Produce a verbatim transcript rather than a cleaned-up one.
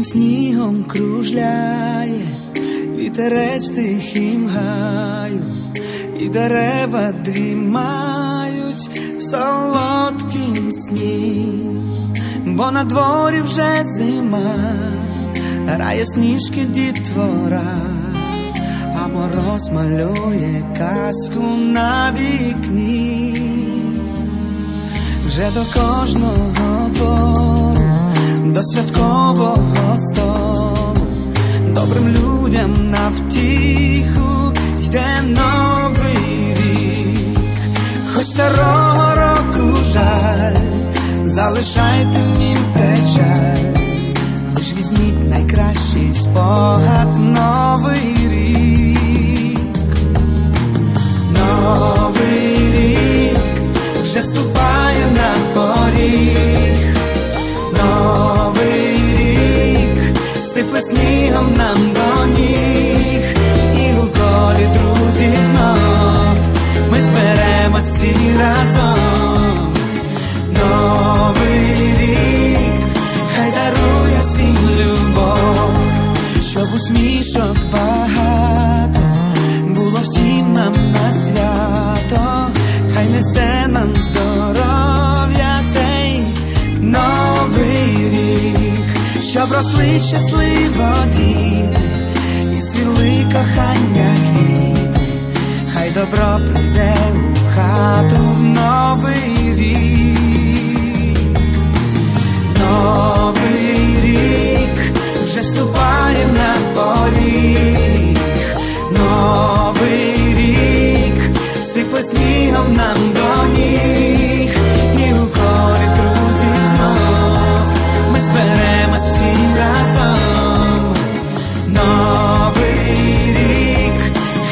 білим снігом кружляє вітерець в тихім гаю, і дерева дрімають в солодкім сні, бо на дворі вже зима, грає в сніжки дітвора, а мороз малює казку на вікні. Вже до кожного двору, до святкового столу, добрим людям на втіху йде новий рік. Хоч старого року жаль, залишайте в нім печаль, лиш візьміть найкращий спогад, новий рік. Новий рік вже ступає на поріг, новий рік сипле снігом нам до ніг, і у колі друзів знов ми зберемось всі разом. Новий рік хай дарує всім любов, щоб усмішок багато було всім нам на свято, хай несе нам здоров'я цей новий рік, щоб росли щасливо діти і цвіли кохання квіти, хай добро прийде у хату в новий рік. Новий рік вже ступає на поріг, новий рік сипле снігом нам до ніг,